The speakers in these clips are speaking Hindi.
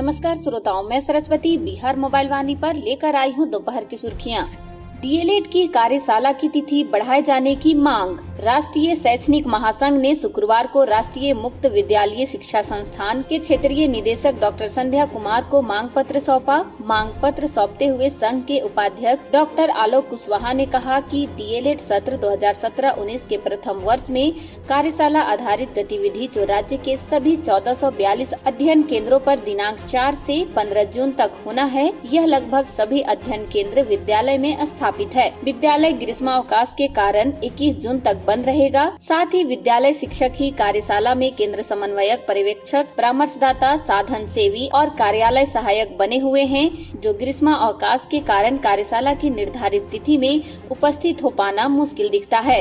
नमस्कार श्रोताओं, मैं सरस्वती बिहार मोबाइल वाणी पर लेकर आई हूँ दोपहर की सुर्खियाँ। डीएलएड की कार्यशाला की तिथि बढ़ाए जाने की मांग। राष्ट्रीय शैक्षणिक महासंघ ने शुक्रवार को राष्ट्रीय मुक्त विद्यालयी शिक्षा संस्थान के क्षेत्रीय निदेशक डॉक्टर संध्या कुमार को मांग पत्र सौंपा। मांग पत्र सौंपते हुए संघ के उपाध्यक्ष डॉक्टर आलोक कुशवाहा ने कहा कि डीएलएड सत्र 2017-19 के प्रथम वर्ष में कार्यशाला आधारित गतिविधि जो राज्य के सभी 1442 अध्ययन केंद्रों पर दिनांक 4 से 15 जून तक होना है, यह लगभग सभी अध्ययन केंद्र विद्यालय में स्थापित है। विद्यालय ग्रीष्मावकाश के कारण 21 जून तक बंद रहेगा। साथ ही विद्यालय शिक्षक ही कार्यशाला में केंद्र समन्वयक, पर्यवेक्षक, परामर्शदाता, साधन सेवी और कार्यालय सहायक बने हुए हैं, जो ग्रीष्मावकाश के कारण कार्यशाला की निर्धारित तिथि में उपस्थित हो पाना मुश्किल दिखता है।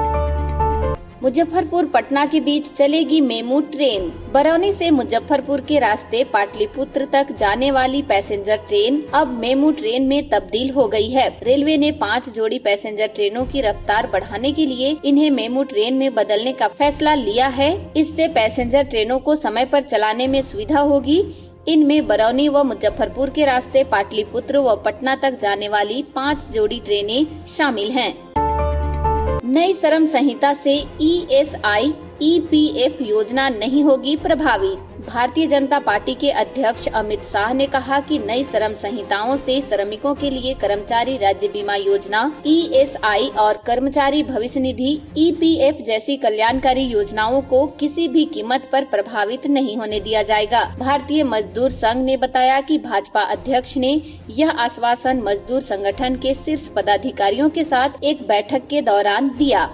मुजफ्फरपुर पटना के बीच चलेगी मेमू ट्रेन। बरौनी से मुजफ्फरपुर के रास्ते पाटलिपुत्र तक जाने वाली पैसेंजर ट्रेन अब मेमू ट्रेन में तब्दील हो गई है। रेलवे ने 5 जोड़ी पैसेंजर ट्रेनों की रफ्तार बढ़ाने के लिए इन्हें मेमू ट्रेन में बदलने का फैसला लिया है। इससे पैसेंजर ट्रेनों को समय पर चलाने में सुविधा होगी। इनमें बरौनी व मुजफ्फरपुर के रास्ते पाटलिपुत्र व पटना तक जाने वाली 5 जोड़ी ट्रेनें शामिल हैं। नई श्रम संहिता से ईएसआई ईपीएफ योजना नहीं होगी प्रभावित। भारतीय जनता पार्टी के अध्यक्ष अमित शाह ने कहा कि नई श्रम संहिताओं से श्रमिकों के लिए कर्मचारी राज्य बीमा योजना ईएसआई और कर्मचारी भविष्य निधि ईपीएफ जैसी कल्याणकारी योजनाओं को किसी भी कीमत पर प्रभावित नहीं होने दिया जाएगा। भारतीय मजदूर संघ ने बताया कि भाजपा अध्यक्ष ने यह आश्वासन मजदूर संगठन के शीर्ष पदाधिकारियों के साथ एक बैठक के दौरान दिया।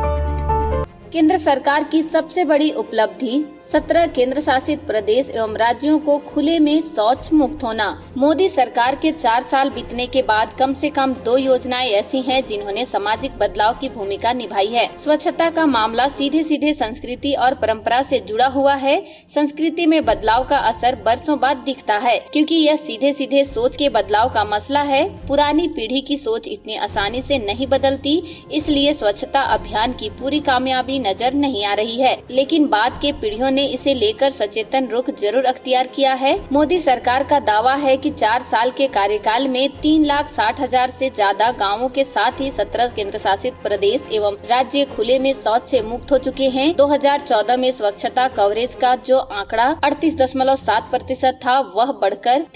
केंद्र सरकार की सबसे बड़ी उपलब्धि 17 केंद्र शासित प्रदेश एवं राज्यों को खुले में शौच मुक्त होना। मोदी सरकार के 4 साल बीतने के बाद कम से कम 2 योजनाएं ऐसी हैं जिन्होंने सामाजिक बदलाव की भूमिका निभाई है। स्वच्छता का मामला सीधे सीधे संस्कृति और परंपरा से जुड़ा हुआ है। संस्कृति में बदलाव का असर बरसों बाद दिखता है, क्योंकि यह सीधे सीधे सोच के बदलाव का मसला है। पुरानी पीढ़ी की सोच इतनी आसानी से नहीं बदलती, इसलिए स्वच्छता अभियान की पूरी कामयाबी नजर नहीं आ रही है, लेकिन बाद के पीढ़ियों ने इसे लेकर सचेतन रुख जरूर अख्तियार किया है। मोदी सरकार का दावा है कि 4 साल के कार्यकाल में 3,60,000 से ज्यादा गांवों के साथ ही 17 केंद्र शासित प्रदेश एवं राज्य खुले में शौच से मुक्त हो चुके हैं। 2014 में स्वच्छता कवरेज का जो आंकड़ा 38.7% था, वह बढ़कर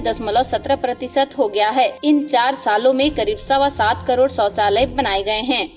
83.17% हो गया है। इन 4 सालों में करीब 7.25 करोड़ शौचालय बनाए गए हैं।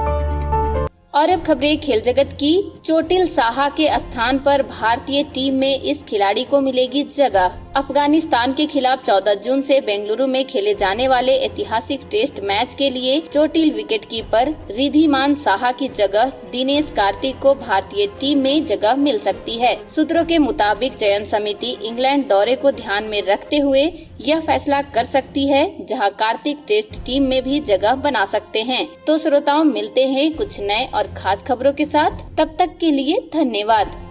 और अब खबरें खेल जगत की। चोटिल साहा के स्थान पर भारतीय टीम में इस खिलाड़ी को मिलेगी जगह। अफगानिस्तान के खिलाफ 14 जून से बेंगलुरु में खेले जाने वाले ऐतिहासिक टेस्ट मैच के लिए चोटिल विकेटकीपर रिद्धिमान साहा की जगह दिनेश कार्तिक को भारतीय टीम में जगह मिल सकती है। सूत्रों के मुताबिक चयन समिति इंग्लैंड दौरे को ध्यान में रखते हुए यह फैसला कर सकती है, जहां कार्तिक टेस्ट टीम में भी जगह बना सकते हैं। तो श्रोताओं, मिलते हैं कुछ नए और खास खबरों के साथ। तब तक के लिए धन्यवाद।